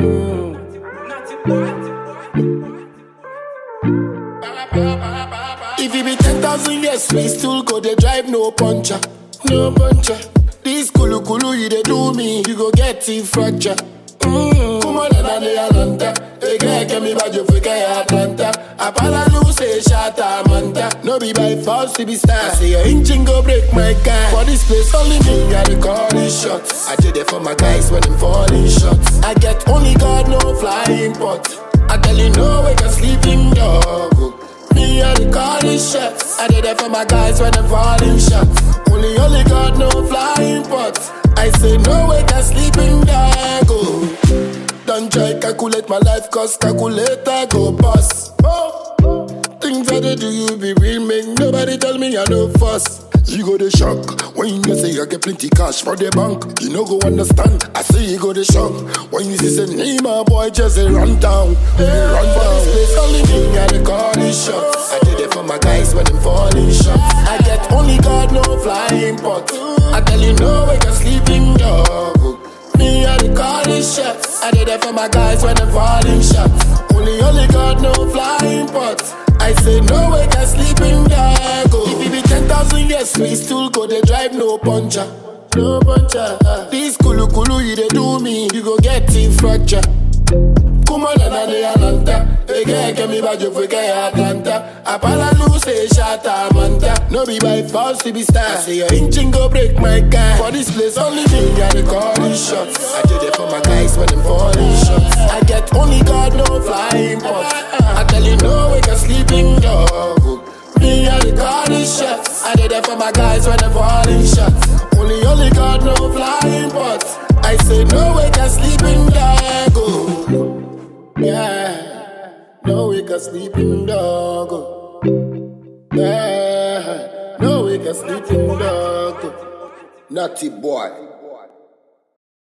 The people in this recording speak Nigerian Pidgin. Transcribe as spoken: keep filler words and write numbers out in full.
If it be ten thousand years, we still go, they drive no puncher. No puncher. This kulu kulu, you they do me, you go get it fracture. Mm. Come on, and the Atlanta. Hey, girl, can me bad you for Atlanta. Apala lose, shata manta. No be by force to be star. I say your engine go break my car. For this place, only me got the calling shots. I did it for my guys when I'm falling shots. I get only God, no flying pot. I tell you no way can sleeping dog. Me and the calling shots. I did it for my guys when I'm falling shots. Only only God, no flying pot. I say no way can sleeping dog. Oh. Don't try calculate my life, cause calculator go bust. Oh. Things that they do you be real, make nobody tell me I no fuss. You go the shock when you know say I get plenty cash for the bank. You no go understand. I say you go the shock when you see say me my boy just a run down, hey, run down. This place only me and the calling shots. I did it for my guys when I'm falling shots. I get only God no flying pot. I tell you no way can sleeping dog. Me and the calling shots. I did it for my guys when I'm falling shots. Only only God no flying pot. I say no way can sleeping dog. If it be ten thousand years, we still go, they drive no puncher. No puncher. Uh. This kulu kulu, you they do me, you go get it fracture. Come on, and the Atlanta. Hey, girl, can me bad you for Atlanta. Apala lose, shata manta. No be by force to be star. I say your engine go break my car. For this place, only me got the calling shots. I did it for my guys when I'm falling shots. I get only God, no flying pot. I tell you no way can sleeping dog. Me and the calling shots. I did it for my guys when I'm falling shots. Only only God, no flying pot. I say no way can sleeping dog. Yeah, no way can sleeping dog. Yeah, no way can sleeping dog. Naughty boy.